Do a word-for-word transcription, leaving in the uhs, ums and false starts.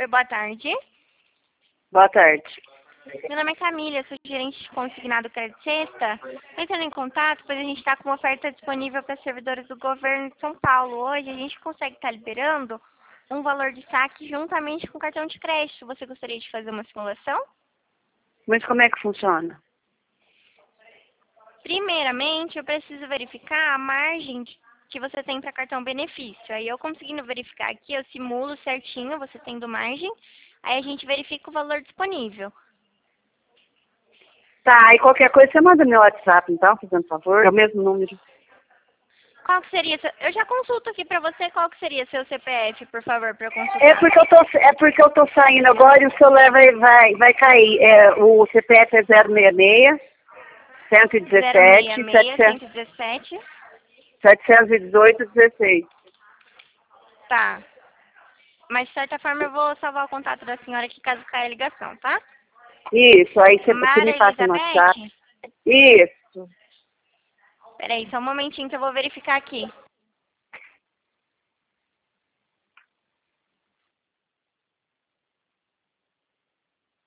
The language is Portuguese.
boa tarde. Boa tarde. Meu nome é Camila, eu sou gerente de consignado Crédito Sexta. Estou entrando em contato, pois a gente está com uma oferta disponível para servidores do governo de São Paulo. Hoje a gente consegue estar liberando um valor de saque juntamente com cartão de crédito. Você gostaria de fazer uma simulação? Mas como é que funciona? Primeiramente, eu preciso verificar a margem que você tem para cartão benefício. Aí eu conseguindo verificar aqui, eu simulo certinho, você tendo margem. Aí a gente verifica o valor disponível. Tá, e qualquer coisa você manda no meu WhatsApp, então, fazendo favor. É o mesmo número. Qual que seria seu... Eu já consulto aqui pra você qual que seria seu C P F, por favor, para eu consultar. É porque eu tô, é porque eu tô saindo agora e o celular vai, vai, vai cair. É, o C P F é zero seis seis, cento e dezessete, zero seis seis, cento e dezessete. setecentos e dezoito, dezesseis. Tá. Mas de certa forma eu vou salvar o contato da senhora aqui caso caia a ligação, tá? Isso, aí você, você me Mara passa no WhatsApp. Elizabeth? Isso. Peraí, só um momentinho que eu vou verificar aqui.